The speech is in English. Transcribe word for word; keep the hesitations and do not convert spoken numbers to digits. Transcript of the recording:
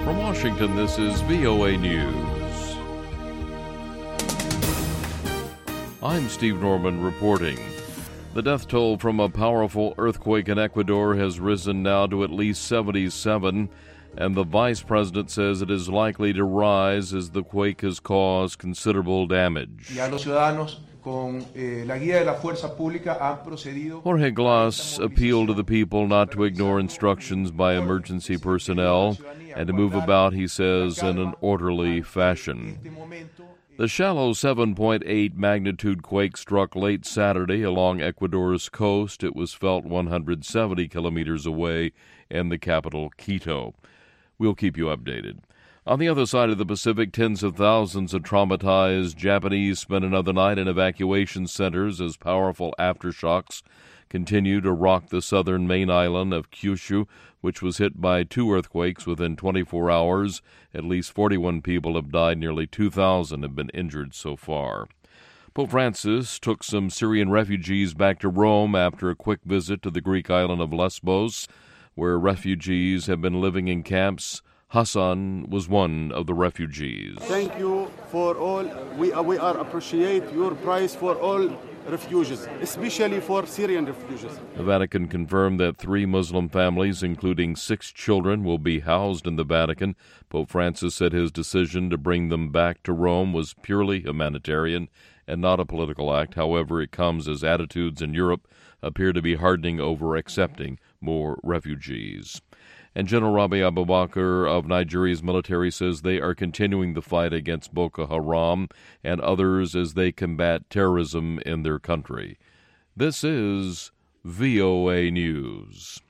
From Washington, this is V O A News. I'm Steve Norman reporting. The death toll from a powerful earthquake in Ecuador has risen now to at least seventy-seven, and the vice president says it is likely to rise as the quake has caused considerable damage. Jorge Glass appealed to the people not to ignore instructions by emergency personnel and to move about, he says, in an orderly fashion. The shallow seven point eight magnitude quake struck late Saturday along Ecuador's coast. It was felt one hundred seventy kilometers away in the capital, Quito. We'll keep you updated. On the other side of the Pacific, tens of thousands of traumatized Japanese spent another night in evacuation centers as powerful aftershocks continue to rock the southern main island of Kyushu, which was hit by two earthquakes within twenty-four hours. At least forty-one people have died. Nearly two thousand have been injured so far. Pope Francis took some Syrian refugees back to Rome after a quick visit to the Greek island of Lesbos, where refugees have been living in camps. Hassan was one of the refugees. Thank you for all. We, we are appreciate your price for all refugees, especially for Syrian refugees. The Vatican confirmed that three Muslim families, including six children, will be housed in the Vatican. Pope Francis said his decision to bring them back to Rome was purely humanitarian and not a political act. However, it comes as attitudes in Europe appear to be hardening over accepting more refugees. And General Rabi Abubakar of Nigeria's military says they are continuing the fight against Boko Haram and others as they combat terrorism in their country. This is V O A News.